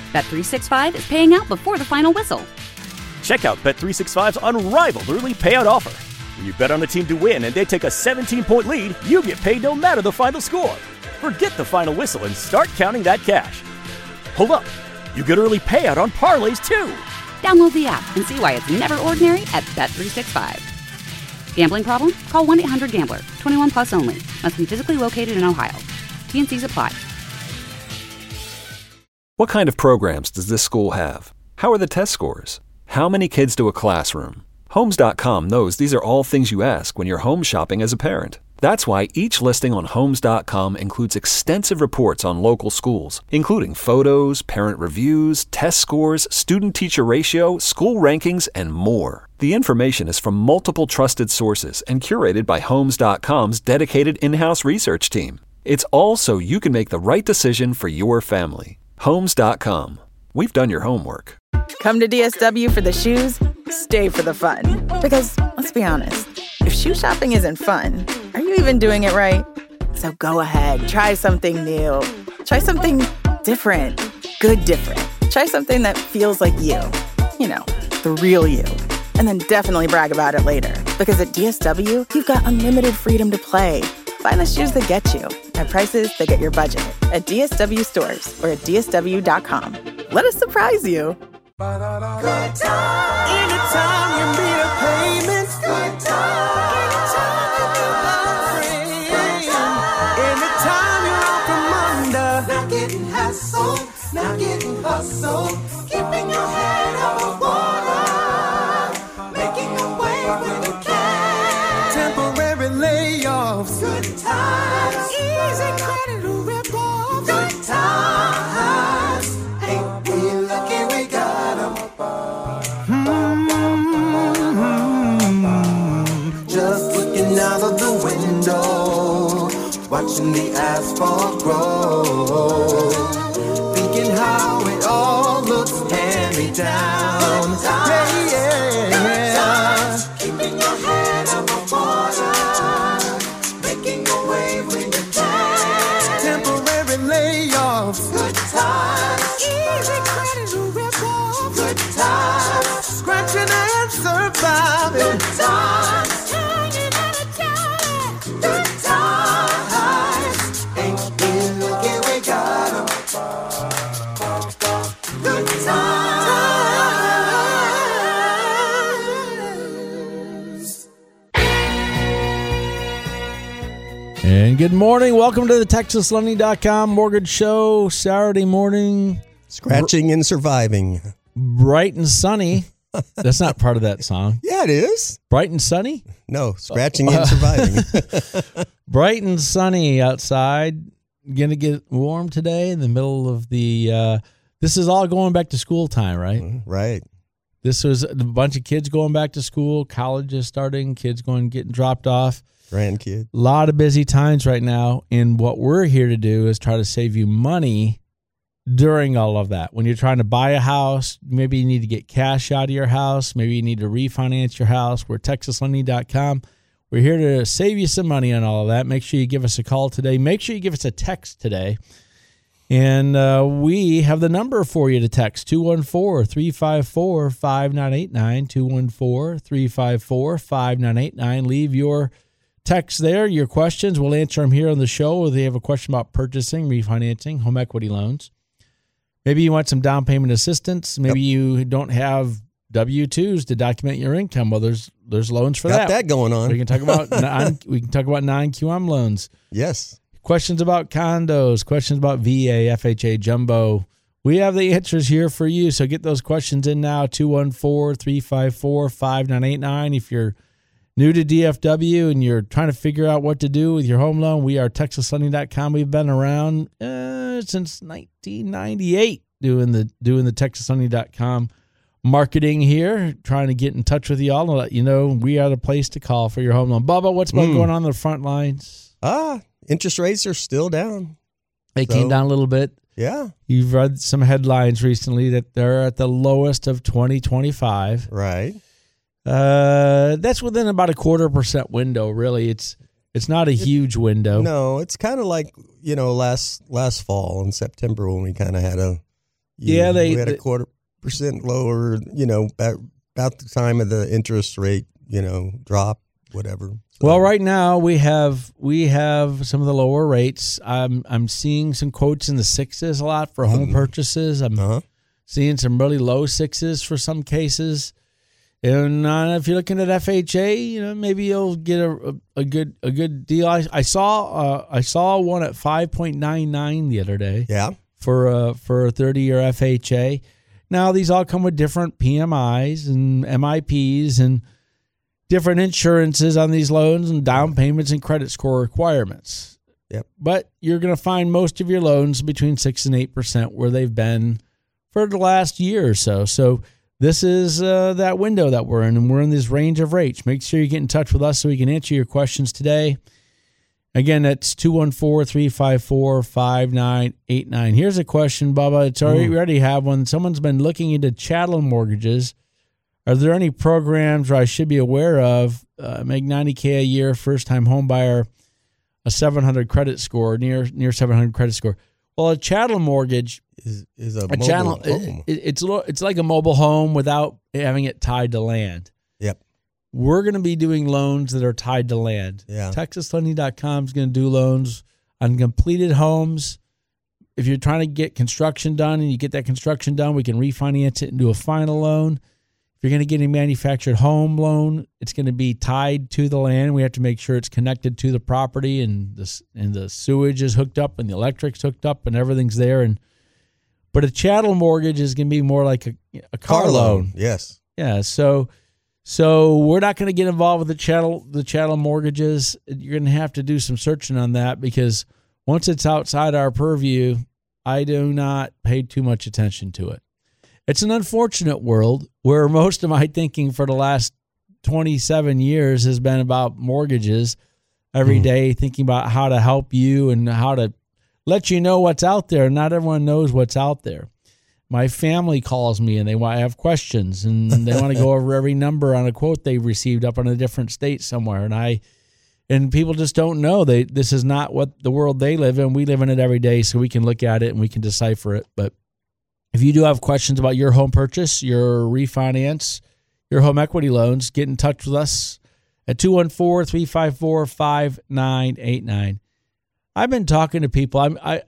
Bet365 is paying out before the final whistle. Check out Bet365's unrivaled early payout offer. When you bet on a team to win and they take a 17-point lead, you get paid no matter the final score. Forget the final whistle and start counting that cash. Hold up. You get early payout on parlays, too. Download the app and see why it's never ordinary at Bet365. Gambling problem? Call 1-800-GAMBLER. 21 plus only. Must be physically located in Ohio. T&Cs apply. What kind of programs does this school have? How are the test scores? How many kids do a classroom? Homes.com knows these are all things you ask when you're home shopping as a parent. That's why each listing on Homes.com includes extensive reports on local schools, including photos, parent reviews, test scores, student-teacher ratio, school rankings, and more. The information is from multiple trusted sources and curated by Homes.com's dedicated in-house research team. It's all so you can make the right decision for your family. Homes.com. We've done your homework. Come to DSW for the shoes, stay for the fun. Because, let's be honest, if shoe shopping isn't fun, are you even doing it right? So go ahead, try something new. Try something different. Good different. Try something that feels like you. You know, the real you. And then definitely brag about it later. Because at DSW, you've got unlimited freedom to play. Find the shoes that get you at prices that get your budget at DSW stores or at DSW.com. Let us surprise you. Good time. Anytime you need a payment. Good time. Anytime you're out from under. Not getting hassled, not getting hustled. Keeping your head above water. Making a wave when you can. Temporary layoffs. Good times. Easy credit to rip off. Good times. Ain't we lucky we got 'em? Just looking out of the window, watching the asphalt grow, thinking how it all looks hand-me-down. Keeping your head above water, making a wave when you can. Temporary layoffs. Good times. Easy credit to rip off. Good times. Scratching and surviving. Good times. Turning out a talent. Good times. Ain't we lucky we got 'em? Good times. And good morning. Welcome to the TexasLending.com Mortgage Show. Saturday morning. Scratching and surviving. Bright and sunny. That's not part of that song. Yeah, it is. Bright and sunny? No, scratching and surviving. Bright and sunny outside. Going to get warm today in the middle of the... this is all going back to school time, right? Right. This was a bunch of kids going back to school. College is starting. Kids getting dropped off. Grandkid. A lot of busy times right now. And what we're here to do is try to save you money during all of that. When you're trying to buy a house, maybe you need to get cash out of your house. Maybe you need to refinance your house. We're TexasLending.com. We're here to save you some money on all of that. Make sure you give us a call today. Make sure you give us a text today. And we have the number for you to text, 214-354-5989, 214-354-5989. Leave your text there, your questions. We'll answer them here on the show. If they have a question about purchasing, refinancing, home equity loans. Maybe you want some down payment assistance. Maybe you don't have W-2s to document your income. Well, there's loans for that. Got that going on. We can talk about non-QM loans. Yes. Questions about condos, questions about VA, FHA, jumbo. We have the answers here for you. So get those questions in now, 214-354-5989. If you're new to DFW and you're trying to figure out what to do with your home loan, we are TexasLending.com. We've been around since 1998 doing the TexasLending.com marketing here, trying to get in touch with y'all and let you know we are the place to call for your home loan. Bubba, what's been going on the front lines? Interest rates are still down. They came down a little bit. Yeah. You've read some headlines recently that they're at the lowest of 2025. Right. That's within about a 0.25% window, really. It's not a huge window. No, it's kind of like, last fall in September when we kind of had a We Yeah, had a 0.25% lower, about the time of the interest rate, drop, whatever. So, Well, right now we have some of the lower rates. I'm seeing some quotes in the 6s a lot for home purchases. I'm seeing some really low 6s for some cases. And if you're looking at FHA, maybe you'll get a good deal. I saw one at 5.99 the other day. Yeah. For a 30-year FHA. Now these all come with different PMIs and MIPs and different insurances on these loans and down payments and credit score requirements. Yep. But you're going to find most of your loans between 6 and 8% where they've been for the last year or so. So this is that window that we're in, and we're in this range of rates. Make sure you get in touch with us so we can answer your questions today. Again, that's 214-354-5989. Here's a question, Bubba. We already have one. Someone's been looking into chattel mortgages. Are there any programs where I should be aware of? Make $90K a year, first-time home buyer, a 700 credit score, near 700 credit score. Well, a chattel mortgage is a mobile home. It's like a mobile home without having it tied to land. Yep. We're going to be doing loans that are tied to land. Yeah. TexasLending.com is going to do loans on completed homes. If you're trying to get construction done and you get that construction done, we can refinance it into a final loan. If you're going to get a manufactured home loan, it's going to be tied to the land. We have to make sure it's connected to the property and the sewage is hooked up and the electric's hooked up and everything's there. But a chattel mortgage is going to be more like a car loan. Yes. Yeah. So we're not going to get involved with the chattel mortgages. You're going to have to do some searching on that because once it's outside our purview, I do not pay too much attention to it. It's an unfortunate world where most of my thinking for the last 27 years has been about mortgages every day, thinking about how to help you and how to let you know what's out there. Not everyone knows what's out there. My family calls me and they want to have questions and they want to go over every number on a quote they received up in a different state somewhere. And people just don't know. This is not what the world they live in. We live in it every day, so we can look at it and we can decipher it. But if you do have questions about your home purchase, your refinance, your home equity loans, get in touch with us at 214-354-5989. I've been talking to people.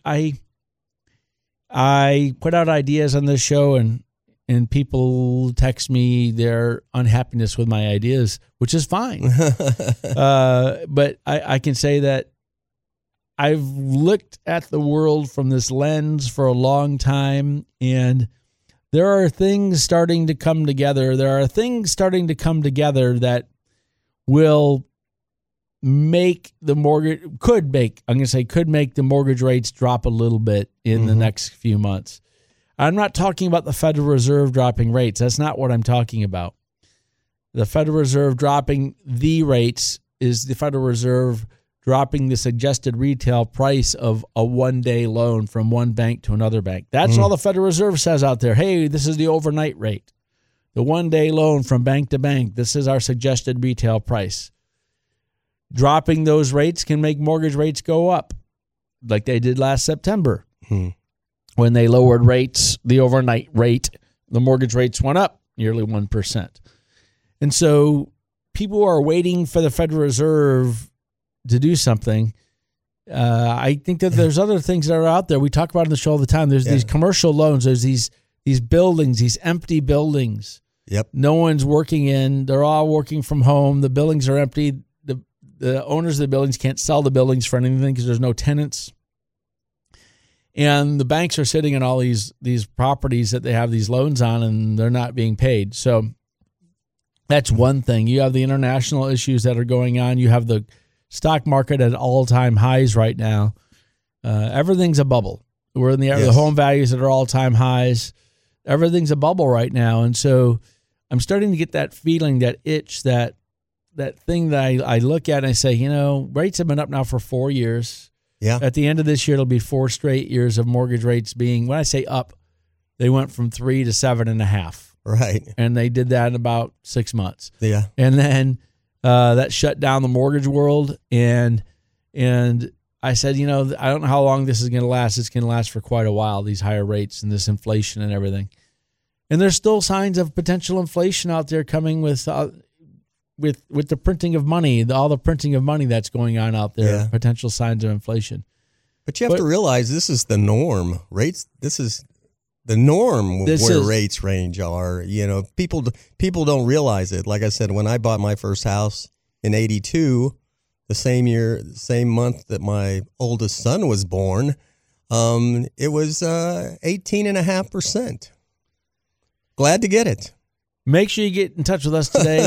I put out ideas on this show, and people text me their unhappiness with my ideas, which is fine. But I can say that I've looked at the world from this lens for a long time, and there are things starting to come together. That will make the mortgage, could make the mortgage rates drop a little bit in the next few months. I'm not talking about the Federal Reserve dropping rates. That's not what I'm talking about. The Federal Reserve dropping the rates is the Federal Reserve dropping the suggested retail price of a one-day loan from one bank to another bank. That's all the Federal Reserve says out there. Hey, this is the overnight rate. The one-day loan from bank to bank, this is our suggested retail price. Dropping those rates can make mortgage rates go up, like they did last September. When they lowered rates, the overnight rate, the mortgage rates went up nearly 1%. And so people are waiting for the Federal Reserve to do something. I think that there's other things that are out there. We talk about on the show all the time. There's these commercial loans. There's these buildings, these empty buildings. Yep. No one's working in. They're all working from home. The buildings are empty. The owners of the buildings can't sell the buildings for anything because there's no tenants. And the banks are sitting in all these properties that they have these loans on, and they're not being paid. So that's one thing. You have the international issues that are going on. You have the stock market at all-time highs right now. Everything's a bubble. We're in the home values that are all-time highs. Everything's a bubble right now. And so I'm starting to get that feeling, that itch, that thing that I look at and I say, rates have been up now for 4 years. Yeah. At the end of this year, it'll be 4 straight years of mortgage rates being, when I say up, they went from 3 to 7.5. Right. And they did that in about 6 months. Yeah. And then that shut down the mortgage world. And I said, I don't know how long this is going to last. It's going to last for quite a while, these higher rates and this inflation and everything. And there's still signs of potential inflation out there coming with the printing of money, all the printing of money that's going on out there, Yeah. potential signs of inflation. But you have to realize this is the norm. This is the norm where rates range are. People don't realize it. Like I said, when I bought my first house in 82, the same month that my oldest son was born, it was 18.5%. Glad to get it. Make sure you get in touch with us today,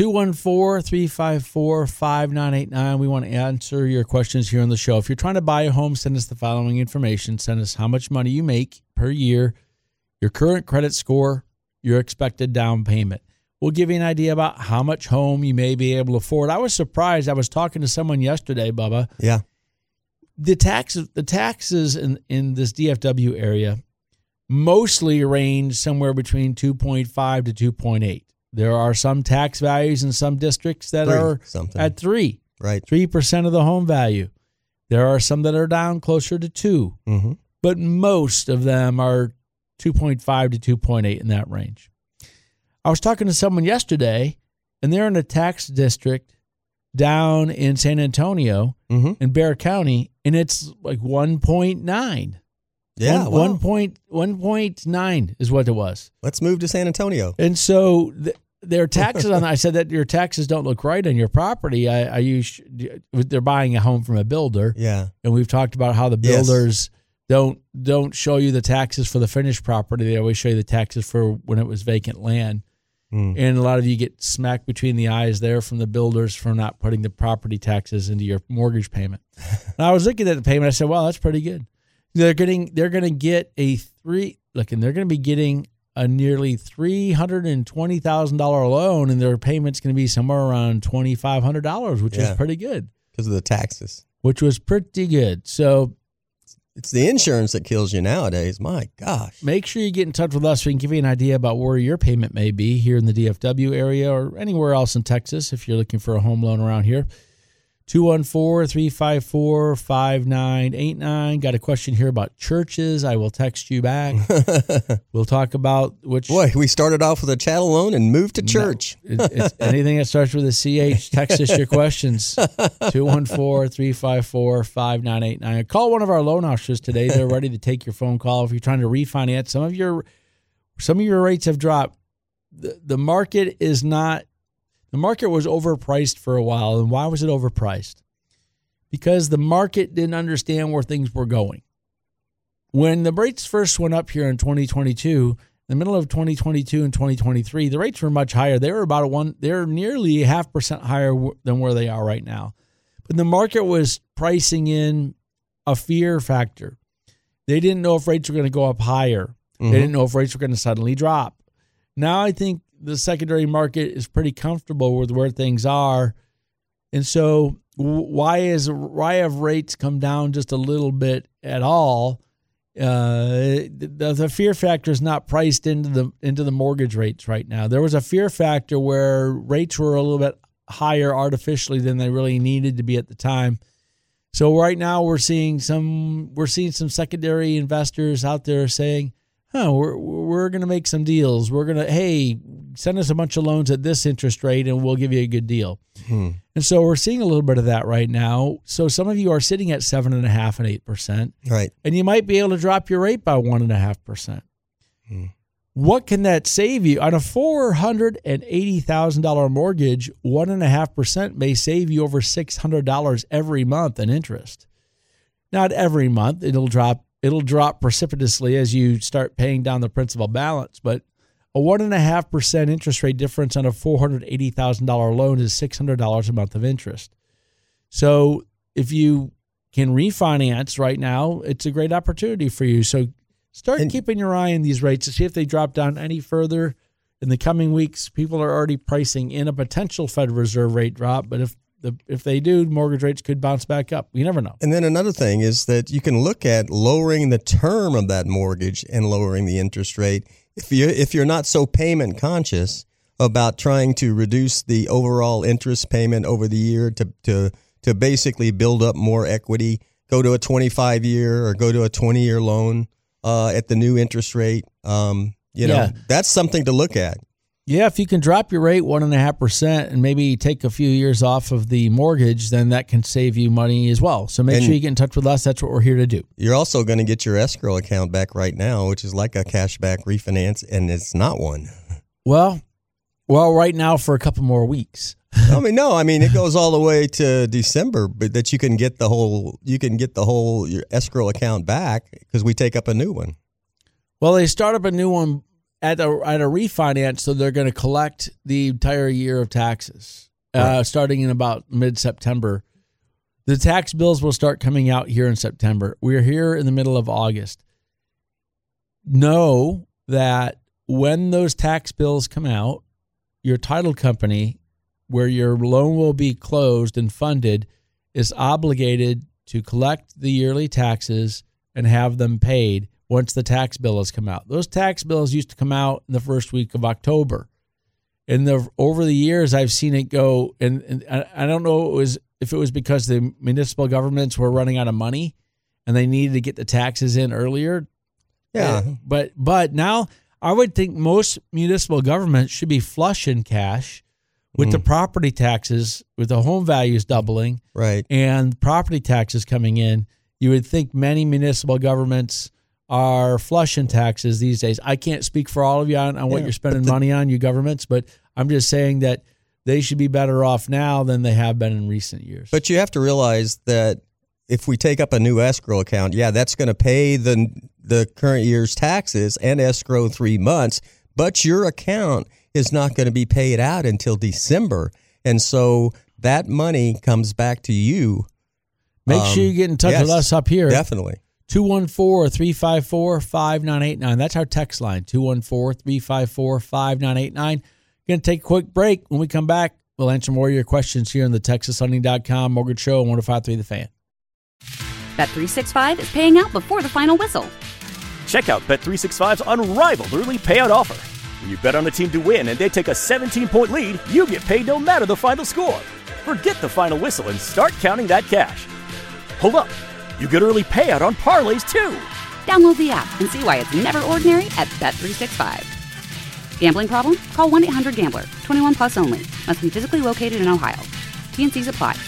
214-354-5989. We want to answer your questions here on the show. If you're trying to buy a home, send us the following information. Send us how much money you make per year, your current credit score, your expected down payment. We'll give you an idea about how much home you may be able to afford. I was surprised. I was talking to someone yesterday, Bubba. Yeah. The taxes in this DFW area mostly range somewhere between 2.5 to 2.8. There are some tax values in some districts that are at 3. Right. 3% of the home value. There are some that are down closer to 2. Mm-hmm. But most of them are 2.5 to 2.8 in that range. I was talking to someone yesterday, and they're in a tax district down in San Antonio in Bexar County, and it's like 1.9. Yeah, 1.9 is what it was. Let's move to San Antonio. And so their taxes on, I said that your taxes don't look right on your property. They're buying a home from a builder. Yeah. And we've talked about how the builders don't show you the taxes for the finished property. They always show you the taxes for when it was vacant land. And a lot of you get smacked between the eyes there from the builders for not putting the property taxes into your mortgage payment. And I was looking at the payment. I said, "Wow, that's pretty good." They're going to get they're going to be getting a nearly $320,000 loan, and their payment's going to be somewhere around $2,500, which is pretty good because of the taxes. Which was pretty good. So it's the insurance that kills you nowadays. My gosh. Make sure you get in touch with us so we can give you an idea about where your payment may be here in the DFW area or anywhere else in Texas if you're looking for a home loan around here. 214-354-5989. Got a question here about churches. I will text you back. We'll talk about which... Boy, we started off with a chattel loan and moved to church. No, it's anything that starts with a CH. Text us your questions. 214-354-5989. Call one of our loan officers today. They're ready to take your phone call. If you're trying to refinance, some of your rates have dropped. The market is not... The market was overpriced for a while. And why was it overpriced? Because the market didn't understand where things were going. When the rates first went up here in 2022, in the middle of 2022 and 2023, the rates were much higher. They were they're nearly 0.5% higher than where they are right now. But the market was pricing in a fear factor. They didn't know if rates were going to go up higher. They didn't know if rates were going to suddenly drop. Now I think the secondary market is pretty comfortable with where things are. And so why have rates come down just a little bit at all? The fear factor is not priced into the mortgage rates right now. There was a fear factor where rates were a little bit higher artificially than they really needed to be at the time. So right now we're seeing some secondary investors out there saying, we're going to make some deals. We're going to, hey, send us a bunch of loans at this interest rate and we'll give you a good deal. And so we're seeing a little bit of that right now. So some of you are sitting at 7.5% and 8%. Right. And you might be able to drop your rate by 1.5%. What can that save you? On a $480,000 mortgage, 1.5% may save you over $600 every month in interest. Not every month. It'll drop precipitously as you start paying down the principal balance, but a 1.5% interest rate difference on a $480,000 loan is $600 a month of interest. So if you can refinance right now, it's a great opportunity for you. So start keeping your eye on these rates to see if they drop down any further in the coming weeks. People are already pricing in a potential Federal Reserve rate drop, but if they do, mortgage rates could bounce back up. You never know. And then another thing is that you can look at lowering the term of that mortgage and lowering the interest rate if you're not so payment conscious about trying to reduce the overall interest payment over the year to basically build up more equity go to a 25-year or go to a 20-year loan at the new interest rate. That's something to look at. Yeah, if you can drop your rate 1.5% and maybe take a few years off of the mortgage, then that can save you money as well. So make sure you get in touch with us. That's what we're here to do. You're also going to get your escrow account back right now, which is like a cashback refinance, and it's not one. Well, right now for a couple more weeks. It goes all the way to December, but that you can get the whole your escrow account back because we take up a new one. Well, they start up a new one at a refinance, so they're going to collect the entire year of taxes, starting in about mid-September. The tax bills will start coming out here in September. We're here in the middle of August. Know that when those tax bills come out, your title company, where your loan will be closed and funded, is obligated to collect the yearly taxes and have them paid once the tax bill has come out. Those tax bills used to come out in the first week of October. And over the years, I've seen it go, and I don't know if it was because the municipal governments were running out of money and they needed to get the taxes in earlier. Yeah. But now I would think most municipal governments should be flush in cash with the property taxes, with the home values doubling, right, and property taxes coming in. You would think many municipal governments are flush in taxes these days. I can't speak for all of you on what you're spending money on, you governments, but I'm just saying that they should be better off now than they have been in recent years. But you have to realize that if we take up a new escrow account, that's going to pay the current year's taxes and escrow 3 months, but your account is not going to be paid out until December. And so that money comes back to you. Make sure you get in touch with us up here. Definitely. 214-354-5989. That's our text line, 214-354-5989. Going to take a quick break. When we come back, we'll answer more of your questions here on the TexasSunday.com Mortgage Show on 105.3 The Fan. Bet365 is paying out before the final whistle. Check out Bet365's unrivaled early payout offer. When you bet on a team to win and they take a 17-point lead, you get paid no matter the final score. Forget the final whistle and start counting that cash. Hold up. You get early payout on parlays, too. Download the app and see why it's never ordinary at Bet365. Gambling problem? Call 1-800-GAMBLER. 21 plus only. Must be physically located in Ohio. T&Cs apply.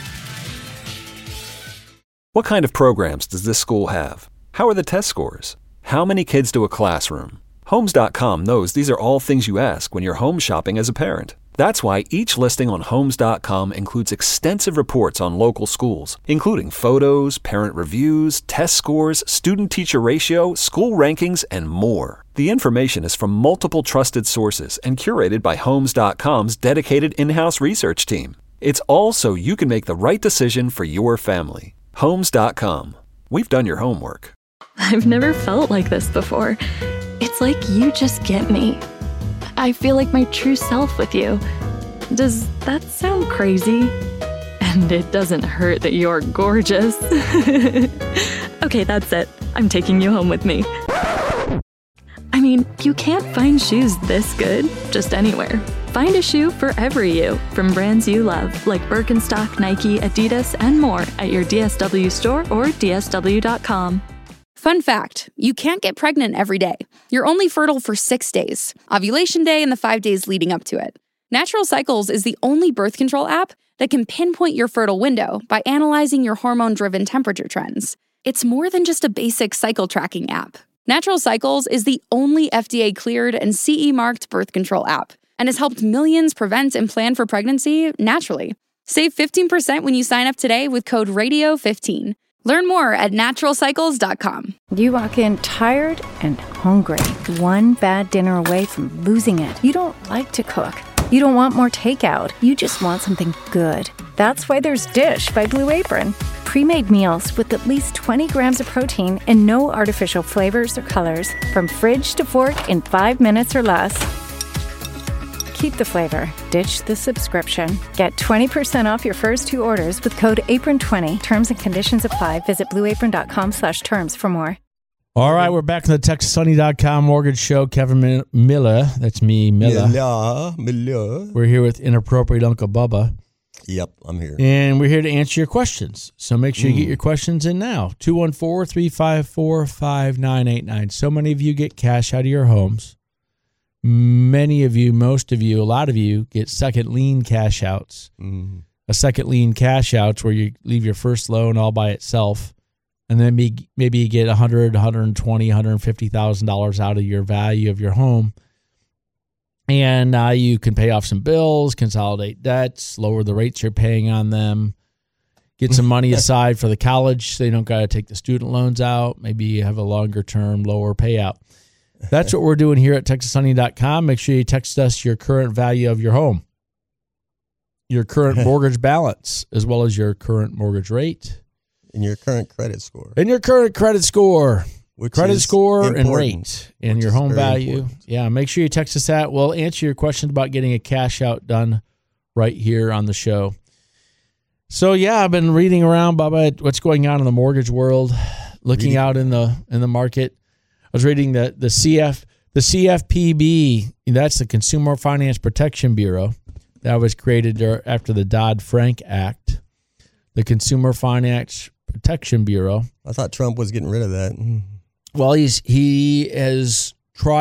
What kind of programs does this school have? How are the test scores? How many kids do a classroom? Homes.com knows these are all things you ask when you're home shopping as a parent. That's why each listing on Homes.com includes extensive reports on local schools, including photos, parent reviews, test scores, student-teacher ratio, school rankings, and more. The information is from multiple trusted sources and curated by Homes.com's dedicated in-house research team. It's all so you can make the right decision for your family. Homes.com. We've done your homework. I've never felt like this before. It's like you just get me. I feel like my true self with you. Does that sound crazy? And it doesn't hurt that you're gorgeous. Okay, that's it. I'm taking you home with me. I mean, you can't find shoes this good just anywhere. Find a shoe for every you from brands you love, like Birkenstock, Nike, Adidas, and more at your DSW store or DSW.com. Fun fact, you can't get pregnant every day. You're only fertile for 6 days, ovulation day and the 5 days leading up to it. Natural Cycles is the only birth control app that can pinpoint your fertile window by analyzing your hormone-driven temperature trends. It's more than just a basic cycle tracking app. Natural Cycles is the only FDA-cleared and CE-marked birth control app and has helped millions prevent and plan for pregnancy naturally. Save 15% when you sign up today with code RADIO15. Learn more at naturalcycles.com. You walk in tired and hungry, one bad dinner away from losing it. You don't like to cook. You don't want more takeout. You just want something good. That's why there's Dish by Blue Apron. Pre-made meals with at least 20 grams of protein and no artificial flavors or colors. From fridge to fork in 5 minutes or less. Keep the flavor. Ditch the subscription. Get 20% off your first 2 orders with code APRON20. Terms and conditions apply. Visit blueapron.com/terms for more. All right, we're back on the TexasSunday.com Mortgage Show. Kevin Miller, that's me, Miller. Miller. We're here with Inappropriate Uncle Bubba. Yep, I'm here. And we're here to answer your questions. So make sure you get your questions in now. 214-354-5989. So many of you get cash out of your homes. Many of you, most of you, a lot of you get second lien cash outs. Mm-hmm. A second lien cash outs where you leave your first loan all by itself. And then maybe you get $100,000, $120,000, $150,000 out of your value of your home. And now you can pay off some bills, consolidate debts, lower the rates you're paying on them, get some money aside for the college so you don't got to take the student loans out. Maybe you have a longer term, lower payout. That's what we're doing here at TexasHoney.com. Make sure you text us your current value of your home, your current mortgage balance, as well as your current mortgage rate. And your current credit score. And your current credit score. Which credit score important, and rate and your home value. Important. Yeah, make sure you text us that. We'll answer your questions about getting a cash out done right here on the show. So yeah, I've been reading around, Bubba, what's going on in the mortgage world, looking out in the market. I was reading the CFPB, that's the Consumer Finance Protection Bureau. That was created after the Dodd-Frank Act. The Consumer Finance Protection Bureau. I thought Trump was getting rid of that. Well, he has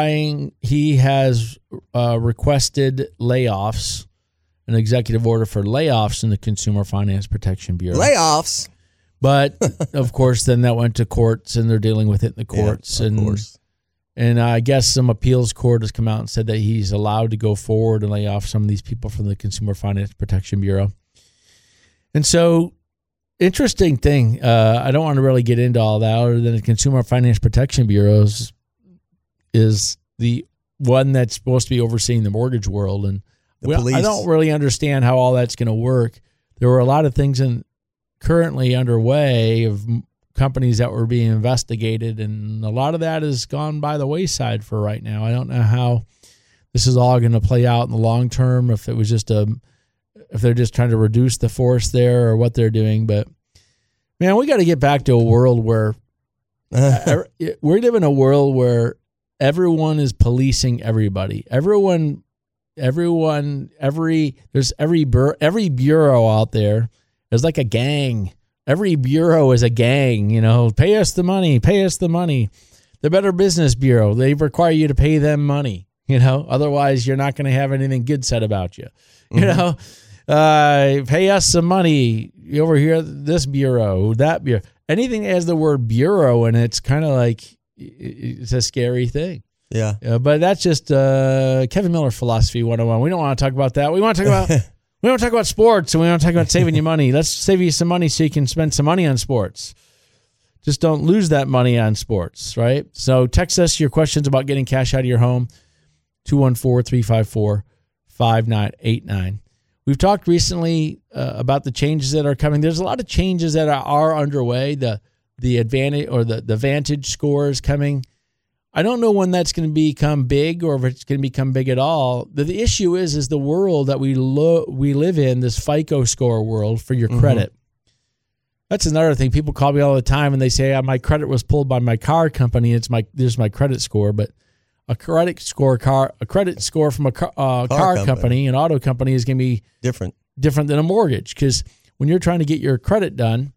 requested layoffs, an executive order for layoffs in the Consumer Finance Protection Bureau. Layoffs. But of course, then that went to courts, and they're dealing with it in the courts. Yeah, of course. And I guess some appeals court has come out and said that he's allowed to go forward and lay off some of these people from the Consumer Finance Protection Bureau. And so, interesting thing. I don't want to really get into all that, other than the Consumer Finance Protection Bureau is the one that's supposed to be overseeing the mortgage world. And I don't really understand how all that's going to work. There were a lot of things currently underway of companies that were being investigated, and a lot of that has gone by the wayside for right now. I don't know how this is all going to play out in the long term, if it was just if they're just trying to reduce the force there or what they're doing. But man, we got to get back to a world where we live in a world where everyone is policing everybody. Every bureau out there is like a gang. Every bureau is a gang, pay us the money. The Better Business Bureau, they require you to pay them money, otherwise you're not going to have anything good said about you, pay us some money over here, this bureau, that bureau, anything that has the word bureau in it's kind of like, it's a scary thing. Yeah. But that's just Kevin Miller Philosophy 101. We don't want to talk about that. We want to talk about we want to talk about sports, and we want to talk about saving you money. Let's save you some money so you can spend some money on sports. Just don't lose that money on sports, right? So text us your questions about getting cash out of your home, 214-354-5989. We've talked recently about the changes that are coming. There's a lot of changes that are underway. The advantage or the Vantage score is coming. I don't know when that's going to become big, or if it's going to become big at all. The issue is the world that we live in, this FICO score world for your credit. That's another thing. People call me all the time and they say, my credit was pulled by my car company. There's my credit score, but a credit score from a car company, an auto company, is going to be different than a mortgage, because when you're trying to get your credit done,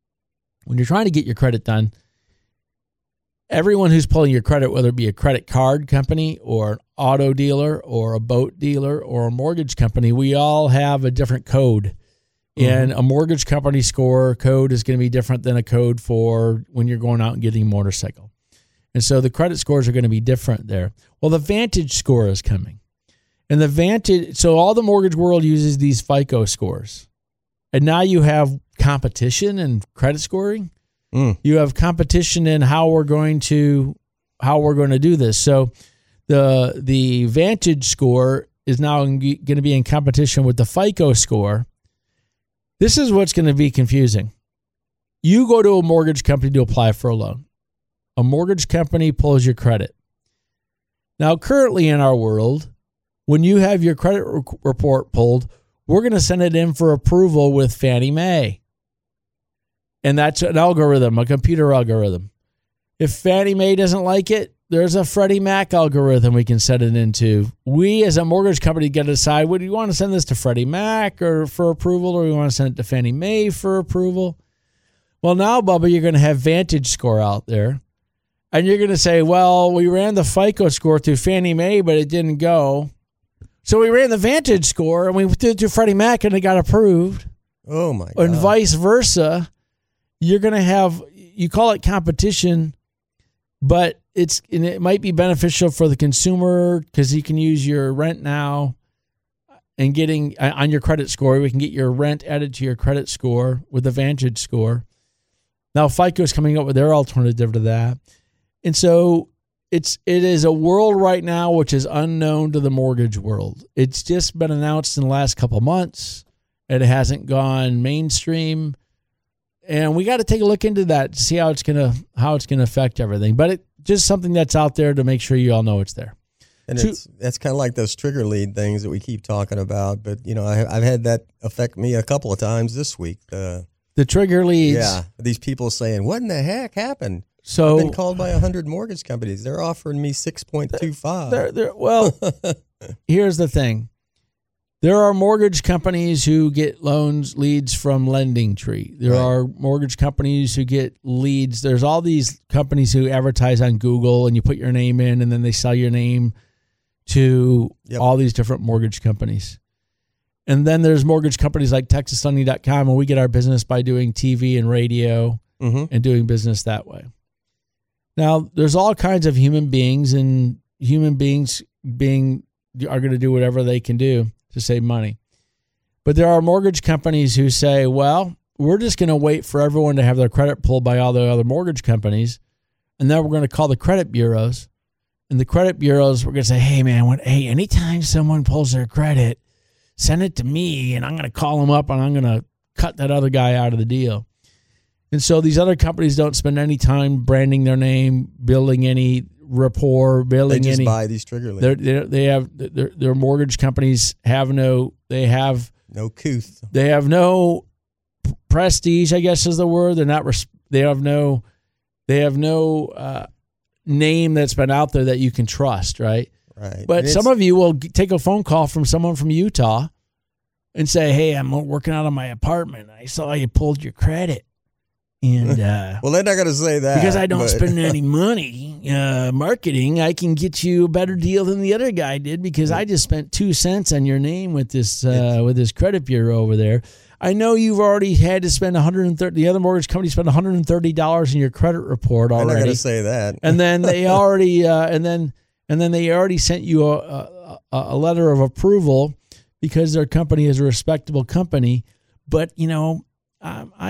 everyone who's pulling your credit, whether it be a credit card company or an auto dealer or a boat dealer or a mortgage company, we all have a different code. And a mortgage company score code is going to be different than a code for when you're going out and getting a motorcycle. And so the credit scores are going to be different there. Well, the Vantage score is coming. And so all the mortgage world uses these FICO scores. And now you have competition in credit scoring. You have competition in how we're going to do this. So the Vantage score is now going to be in competition with the FICO score. This is what's going to be confusing. You go to a mortgage company to apply for a loan. A mortgage company pulls your credit. Now, currently in our world, when you have your credit report pulled, we're going to send it in for approval with Fannie Mae. And that's an algorithm, a computer algorithm. If Fannie Mae doesn't like it, there's a Freddie Mac algorithm we can set it into. We as a mortgage company get to decide, do you want to send this to Freddie Mac or for approval, or we want to send it to Fannie Mae for approval? Well, now, Bubba, you're going to have Vantage Score out there. And you're going to say, well, we ran the FICO score through Fannie Mae, but it didn't go. So we ran the Vantage Score, and we did it through Freddie Mac, and it got approved. Oh, my God. And vice versa. You're going to have, you call it competition, but it might be beneficial for the consumer because you can use your rent now and getting on your credit score. We can get your rent added to your credit score with the Vantage Score. Now, FICO is coming up with their alternative to that. And so it is a world right now which is unknown to the mortgage world. It's just been announced in the last couple of months. It hasn't gone mainstream. And we got to take a look into that to see how it's gonna affect everything. But it's just something that's out there to make sure you all know it's there. And that's kind of like those trigger lead things that we keep talking about. But, I've had that affect me a couple of times this week. The trigger leads. Yeah. These people saying, what in the heck happened? So I've been called by 100 mortgage companies. They're offering me 6.25. Well, here's the thing. There are mortgage companies who get leads from LendingTree. There are mortgage companies who get leads. There's all these companies who advertise on Google, and you put your name in, and then they sell your name to all these different mortgage companies. And then there's mortgage companies like TexasLending.com, and we get our business by doing TV and radio and doing business that way. Now, there's all kinds of human beings, and human beings are going to do whatever they can do to save money. But there are mortgage companies who say, well, we're just going to wait for everyone to have their credit pulled by all the other mortgage companies, and then we're going to call the credit bureaus. And the credit bureaus, we're going to say, hey, man, anytime someone pulls their credit, send it to me, and I'm going to call them up, and I'm going to cut that other guy out of the deal. And so these other companies don't spend any time branding their name, building any rapport, they just buy these trigger leads. Their mortgage companies have no couth. They have no prestige, I guess is the word. They have no name that's been out there that you can trust, right? Right. But some of you will take a phone call from someone from Utah and say, hey, I'm working out of my apartment. I saw you pulled your credit. And well, they're not going to say that. Because I don't spend any money marketing, I can get you a better deal than the other guy did because I just spent 2 cents on your name with this credit bureau over there. I know you've already had to spend $130. The other mortgage company spent $130 in your credit report already. I'm not going to say that. And then they already they already sent you a letter of approval because their company is a respectable company. But I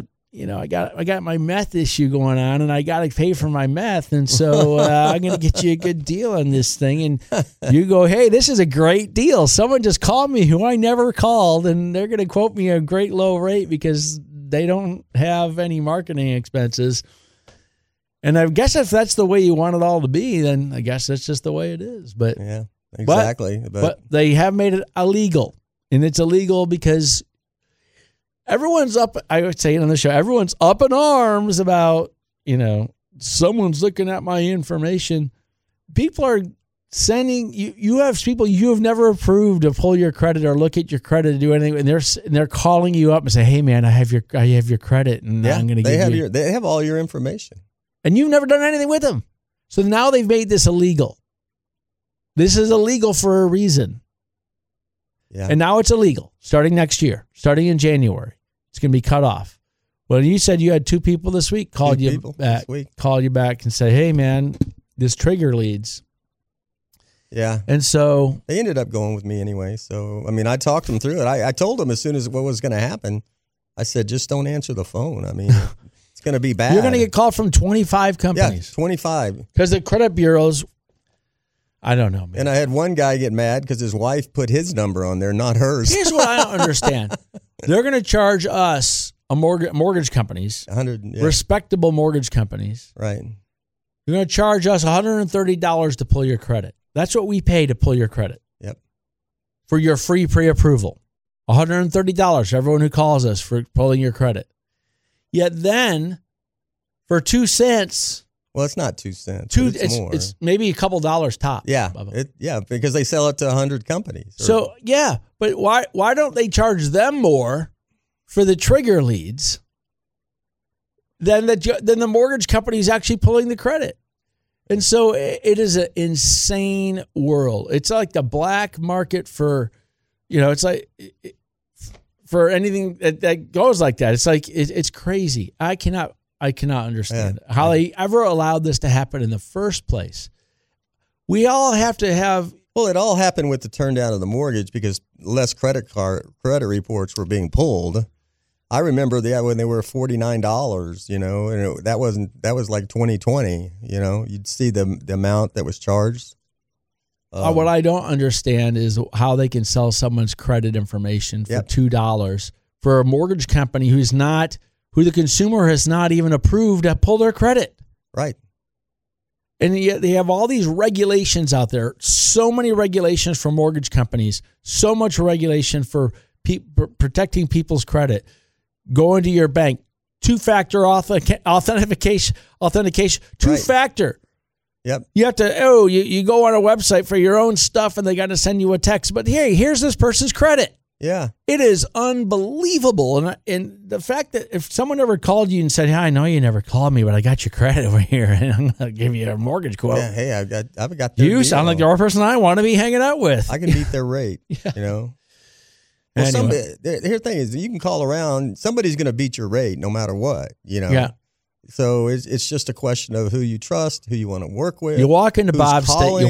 got my meth issue going on, and I got to pay for my meth, and so I'm going to get you a good deal on this thing. And you go, hey, this is a great deal. Someone just called me who I never called, and they're going to quote me a great low rate because they don't have any marketing expenses. And I guess if that's the way you want it all to be, then I guess that's just the way it is. But yeah, exactly. But they have made it illegal, and it's illegal because everyone's up, I would say on the show, everyone's up in arms about, someone's looking at my information. People are sending, you have people you have never approved to pull your credit or look at your credit to do anything, and they're calling you up and say, hey man, I have your credit, and I'm going to give you. They have all your information. And you've never done anything with them. So now they've made this illegal. This is illegal for a reason. Yeah. And now it's illegal starting next year, starting in January. It's going to be cut off. Well, you said you had 2 people this week called you back and say, hey, man, this trigger leads. Yeah. And so they ended up going with me anyway. So, I talked them through it. I told them as soon as what was going to happen, I said, just don't answer the phone. It's going to be bad. You're going to get called from 25 companies. Yeah, 25. Because the credit bureaus, I don't know, man. And I had one guy get mad because his wife put his number on there, not hers. Here's what I don't understand. They're going to charge us, mortgage companies, respectable mortgage companies. Right. You're going to charge us $130 to pull your credit. That's what we pay to pull your credit. Yep. For your free pre-approval. $130 for everyone who calls us for pulling your credit. Yet then, for 2 cents, Well, it's not 2 cents. It's more. It's maybe a couple dollars top. Yeah, because they sell it to 100 companies. So yeah, but why don't they charge them more for the trigger leads than the mortgage company's actually pulling the credit? And so it is an insane world. It's like the black market for, it's like for anything that goes like that. It's like it's crazy. I cannot understand how they ever allowed this to happen in the first place. We all have to have. Well, it all happened with the turn down of the mortgage because less credit reports were being pulled. I remember when they were $49, and that was like 2020. You'd see the amount that was charged. What I don't understand is how they can sell someone's credit information for $2 for a mortgage company who the consumer has not even approved to pull their credit. Right. And yet they have all these regulations out there, so many regulations for mortgage companies, so much regulation for protecting people's credit. Go into your bank, two-factor authentication, two-factor. Yep. You have to, you go on a website for your own stuff and they got to send you a text, but hey, here's this person's credit. Yeah. It is unbelievable. And the fact that if someone ever called you and said, "Hey, I know you never called me, but I got your credit over here and I'm going to give you a mortgage quote." Yeah, hey, I've got their You deal. sound like the person I want to be hanging out with. I can beat their rate, Well, Anyway. the thing is, you can call around. Somebody's going to beat your rate no matter what, Yeah. So it's just a question of who you trust, who you want to work with. You walk into Bob's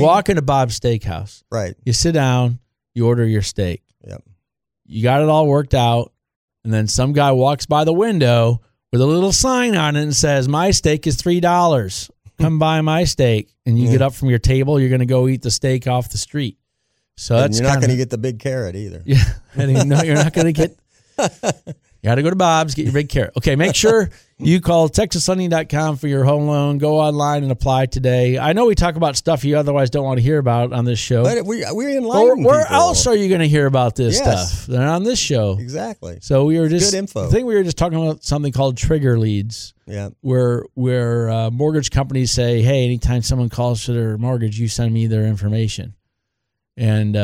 Steakhouse. Right. You sit down, you order your steak. Yep. You got it all worked out, and then some guy walks by the window with a little sign on it and says, "My steak is $3. Come buy my steak." And you get up from your table, you're going to go eat the steak off the street. So and you're not going to get the big carrot either. Yeah. No, you're not going to get. You got to go to Bob's, get your big carrot. Okay, make sure you call TexasLending.com for your home loan. Go online and apply today. I know we talk about stuff you otherwise don't want to hear about on this show. But we're enlightening Where people. else are you going to hear about this stuff than on this show? Exactly. So we were just good info. I think we were just talking about something called trigger leads. Yeah. Where mortgage companies say, "Hey, anytime someone calls for their mortgage, you send me their information," and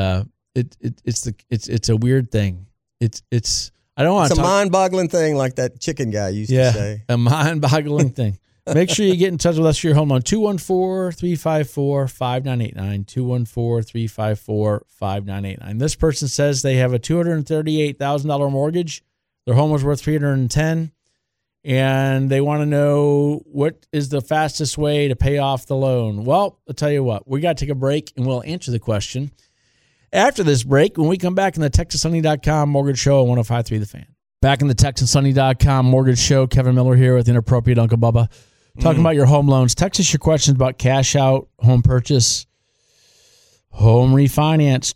it's a weird thing. It's I don't want to. It's a mind-boggling thing, like that chicken guy used to say. A mind-boggling thing. Make sure you get in touch with us for your home loan. 214-354-5989. 214-354-5989. This person says they have a $238,000 mortgage. Their home was worth $310,000, and they want to know what is the fastest way to pay off the loan. Well, I'll tell you what. We got to take a break, and we'll answer the question after this break, when we come back in the TexasLending.com Mortgage Show on 105.3 The Fan. Back in the TexasLending.com Mortgage Show, Kevin Miller here with Inappropriate Uncle Bubba. Talking about your home loans. Text us your questions about cash out, home purchase, home refinance,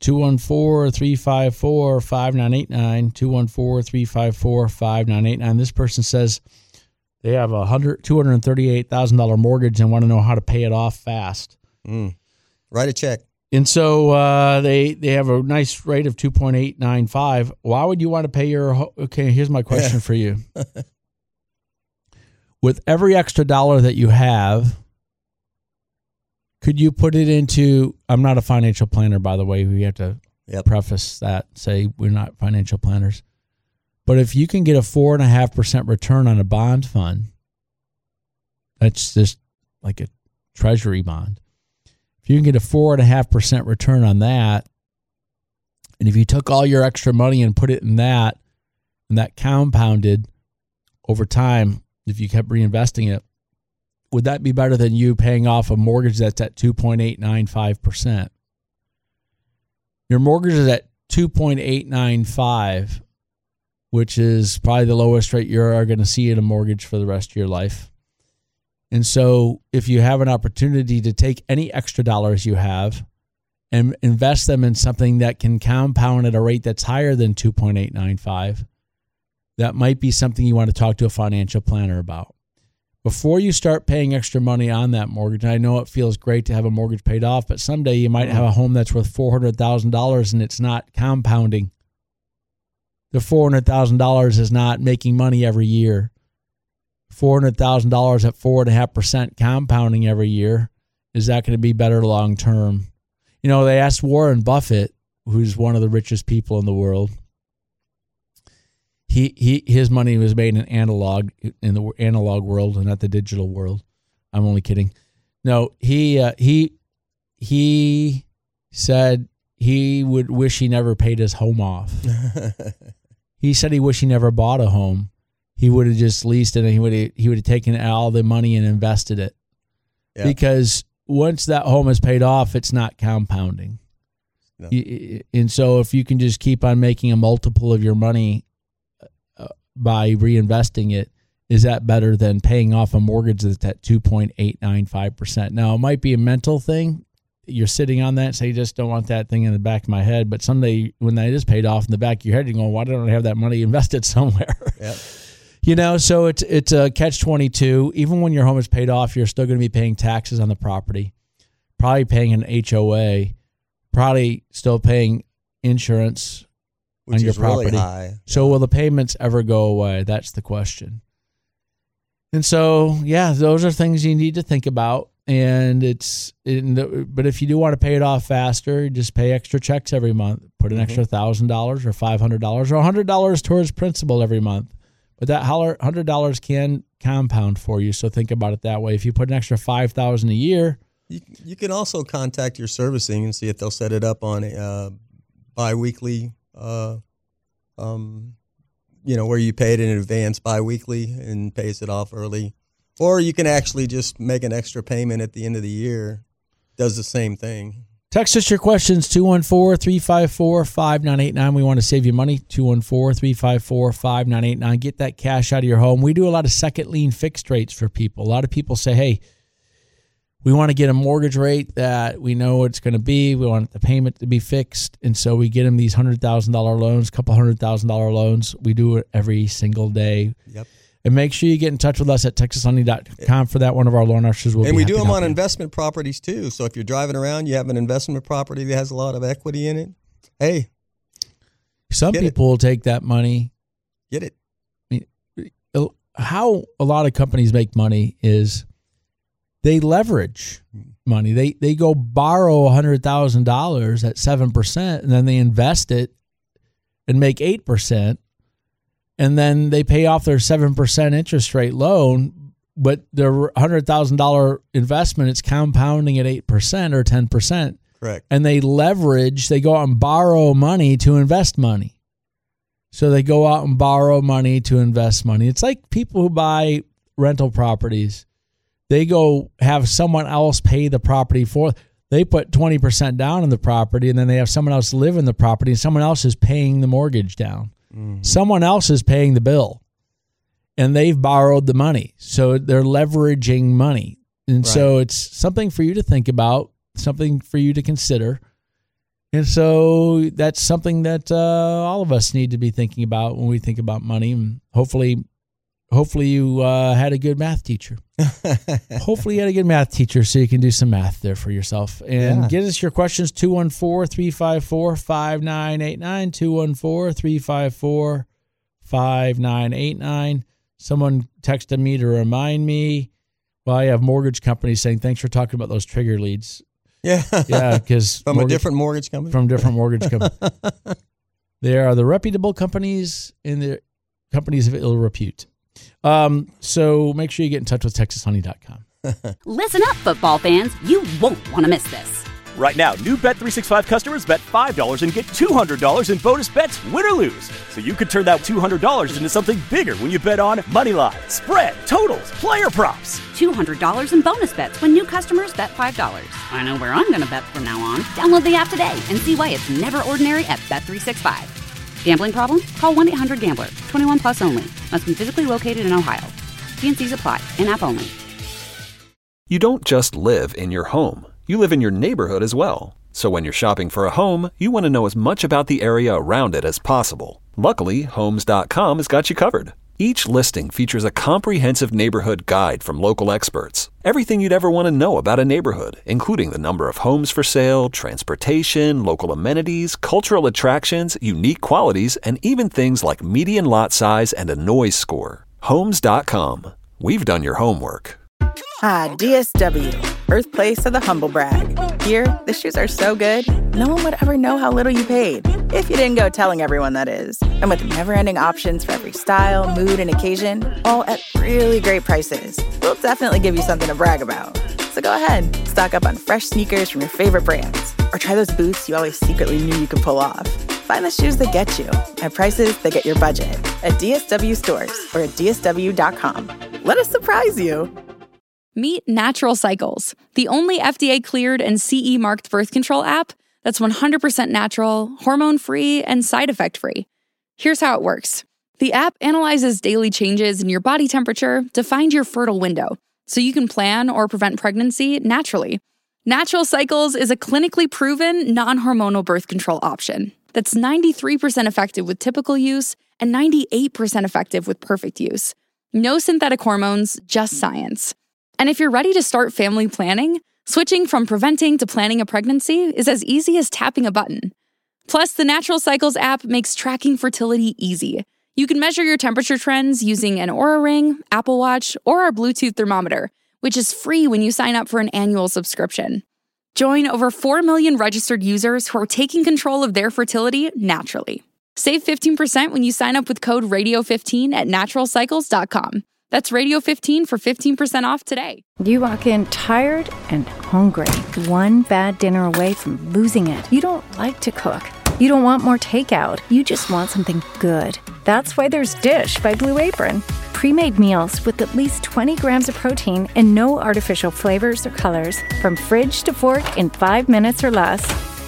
214-354-5989, 214-354-5989. This person says they have a $238,000 mortgage and want to know how to pay it off fast. Write a check. And so they have a nice rate of 2.895. Why would you want to pay your? Okay, here's my question for you. With every extra dollar that you have, could you put it into? I'm not a financial planner, by the way. We have to preface that. Say we're not financial planners. But if you can get a 4.5% return on a bond fund, that's just like a treasury bond. If you can get a 4.5% return on that, and if you took all your extra money and put it in that, and that compounded over time, if you kept reinvesting it, would that be better than you paying off a mortgage that's at 2.895%? Your mortgage is at 2.895, which is probably the lowest rate you're going to see in a mortgage for the rest of your life. And so if you have an opportunity to take any extra dollars you have and invest them in something that can compound at a rate that's higher than 2.895, that might be something you want to talk to a financial planner about. Before you start paying extra money on that mortgage, I know it feels great to have a mortgage paid off, but someday you might have a home that's worth $400,000 and it's not compounding. The $400,000 is not making money every year. $400,000 at 4.5% compounding every year, is that going to be better long term? You know, they asked Warren Buffett, who's one of the richest people in the world. His money was made in the analog world and not the digital world. I'm only kidding. No, he said he would wish he never paid his home off. He said he wished he never bought a home. He would have just leased it, and he would have taken all the money and invested it. Yeah. Because once that home is paid off, it's not compounding. No. And so if you can just keep on making a multiple of your money by reinvesting it, is that better than paying off a mortgage that's at 2.895%? Now, it might be a mental thing. You're sitting on that and say, you just don't want that thing in the back of my head. But someday when that is paid off in the back of your head, you're going, why don't I have that money invested somewhere? Yep. You know, so it's a catch-22. Even when your home is paid off, you're still going to be paying taxes on the property, probably paying an HOA, probably still paying insurance on your property. Really high. So will the payments ever go away? That's the question. And so, yeah, those are things you need to think about. And but if you do want to pay it off faster, just pay extra checks every month. Put an extra $1,000 or $500 or $100 towards principal every month. But that $100 can compound for you, so think about it that way. If you put an extra $5,000 a year, you can also contact your servicing and see if they'll set it up on a biweekly, where you pay it in advance biweekly and pays it off early, or you can actually just make an extra payment at the end of the year. Does the same thing. Text us your questions, 214-354-5989. We want to save you money, 214-354-5989. Get that cash out of your home. We do a lot of second lien fixed rates for people. A lot of people say, hey, we want to get a mortgage rate that we know what it's going to be. We want the payment to be fixed. And so we get them these $100,000 loans, couple $100,000 loans. We do it every single day. Yep. And make sure you get in touch with us at TexasHoney.com for that. One of our loan officers will be happy to help you. And we do them on investment properties too. So if you're driving around, you have an investment property that has a lot of equity in it. Hey, some people will take that money. Get it. I mean, how a lot of companies make money is they leverage money. They go borrow $100,000 at 7%, and then they invest it and make 8%. And then they pay off their 7% interest rate loan, but their $100,000 investment, it's compounding at 8% or 10%. Correct. And they go out and borrow money to invest money. So they go out and borrow money to invest money. It's like people who buy rental properties. They go have someone else pay the property for. They put 20% down in the property, and then they have someone else live in the property, and someone else is paying the mortgage down. Mm-hmm. Someone else is paying the bill, and they've borrowed the money. So they're leveraging money. And so it's something for you to think about, something for you to consider. And so that's something that all of us need to be thinking about when we think about money. And hopefully you had a good math teacher. Hopefully you had a good math teacher so you can do some math there for yourself. And get us your questions, 214-354-5989, 214-354-5989. Someone texted me to remind me. Well, I have mortgage companies saying, thanks for talking about those trigger leads. Yeah. Yeah, because a different mortgage company? From different mortgage companies. They are the reputable companies and the companies of ill repute. So make sure you get in touch with TexasHoney.com. Listen up, football fans. You won't want to miss this. Right now, new Bet365 customers bet $5 and get $200 in bonus bets, win or lose. So you could turn that $200 into something bigger when you bet on moneyline, spread, totals, player props. $200 in bonus bets when new customers bet $5. I know where I'm going to bet from now on. Download the app today and see why it's never ordinary at Bet365. Gambling problem? Call 1-800-GAMBLER. 21 plus only. Must be physically located in Ohio. T&Cs apply. In-app only. You don't just live in your home. You live in your neighborhood as well. So when you're shopping for a home, you want to know as much about the area around it as possible. Luckily, Homes.com has got you covered. Each listing features a comprehensive neighborhood guide from local experts. Everything you'd ever want to know about a neighborhood, including the number of homes for sale, transportation, local amenities, cultural attractions, unique qualities, and even things like median lot size and a noise score. Homes.com. We've done your homework. DSW, birthplace of the humble brag. Here, the shoes are so good, no one would ever know how little you paid. If you didn't go telling everyone, that is. And with never-ending options for every style, mood, and occasion, all at really great prices, we'll definitely give you something to brag about. So go ahead, stock up on fresh sneakers from your favorite brands, or try those boots you always secretly knew you could pull off. Find the shoes that get you at prices that get your budget at DSW stores or at DSW.com. Let us surprise you. Meet Natural Cycles, the only FDA-cleared and CE-marked birth control app that's 100% natural, hormone-free, and side effect-free. Here's how it works. The app analyzes daily changes in your body temperature to find your fertile window, so you can plan or prevent pregnancy naturally. Natural Cycles is a clinically proven, non-hormonal birth control option that's 93% effective with typical use and 98% effective with perfect use. No synthetic hormones, just science. And if you're ready to start family planning, switching from preventing to planning a pregnancy is as easy as tapping a button. Plus, the Natural Cycles app makes tracking fertility easy. You can measure your temperature trends using an Oura Ring, Apple Watch, or our Bluetooth thermometer, which is free when you sign up for an annual subscription. Join over 4 million registered users who are taking control of their fertility naturally. Save 15% when you sign up with code RADIO15 at naturalcycles.com. That's Radio15 for 15% off today. You walk in tired and hungry, one bad dinner away from losing it. You don't like to cook. You don't want more takeout. You just want something good. That's why there's Dish by Blue Apron. Pre-made meals with at least 20 grams of protein and no artificial flavors or colors. From fridge to fork in 5 minutes or less.